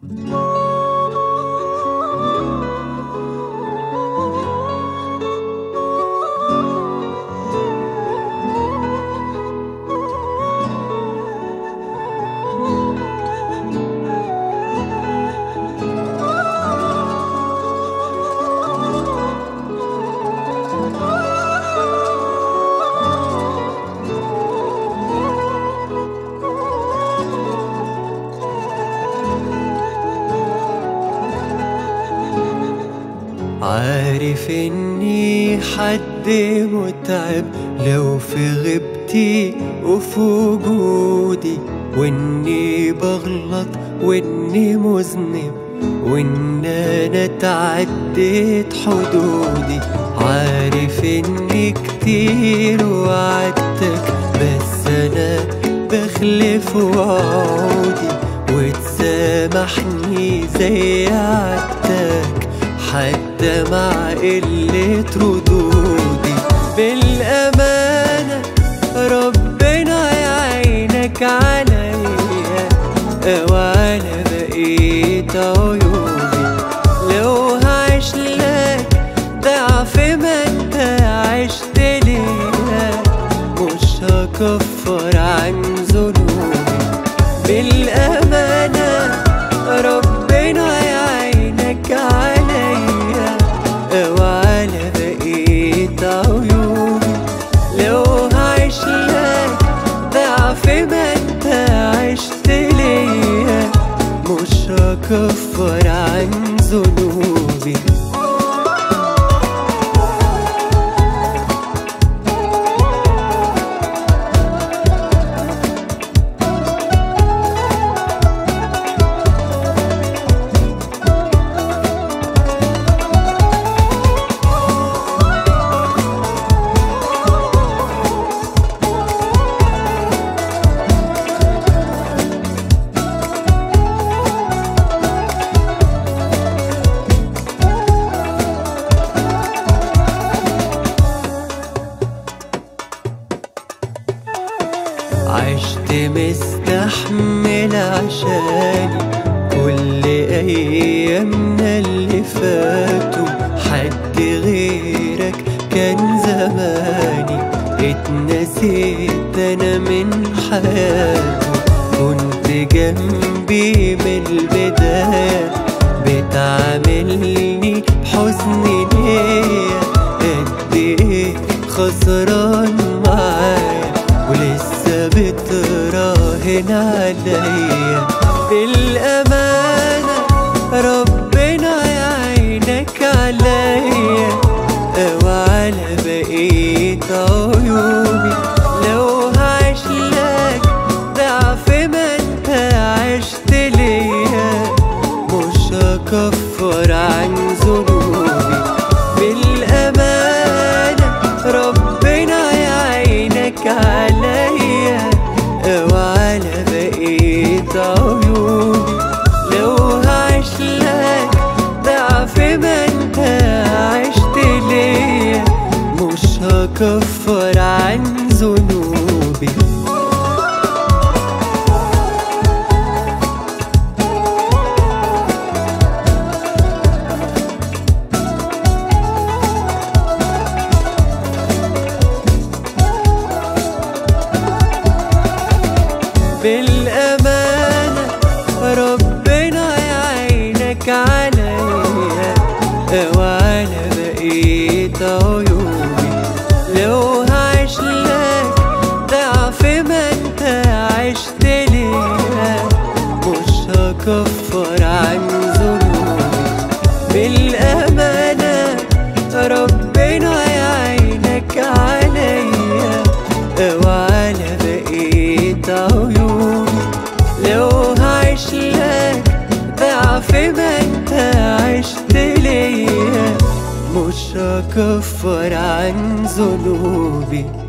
عارف اني حد متعب لو في غيبتي وفي وجودي، واني بغلط واني مذنب وان انا تعديت حدودي. عارف اني كتير وعدتك بس انا بخلف وعودي، وتسامحني زي عدتك حتى مع قلة ردودي. بالأمانة ربنا يعينك عليا وعلى بقية عيوبي، لو هعيش لك ضعف ما انت عشت ليا مش هكفر عن ذنوبي. بالأمانة ربنا يعينك عليا وعلى بقية عيوبي، لو هعيش لك ضعف ما انت عشت ليا مش هكفر عن ذنوبي. عشت مستحمل عشاني كل أيامنا اللي فاتوا، حد غيرك كان زماني اتنسيت أنا من حياته. كنت جنبي من البداية بتعاملني بحسن نية، قد ايه خسران معايا ولسه بتراهن عليا. بالأمانة ربنا يعينك عليا وعلى بقية عيوبي، لو هعيش لك ضعف ما انت عشت ليا مش هكفر عن ذنوبي. بالأمانة ربنا يعينك عليا وعلى بقية عيوبي، لو هعيش لك ضعف ما انت عشت ليا مش هكفر عن ذنوبي. بالأمانة ربنا يعينك عليا وعلى بقية عيوبي، لو هعيش لك ضعف ما انت عشت ليا مش هكفر عن ذنوبي. بالأمانة ربنا يعينك عليا وعلى بقية عيوبي، لو هعيش لك ضعف ما انت عشت ليا مش هكفر عن ذنوبي.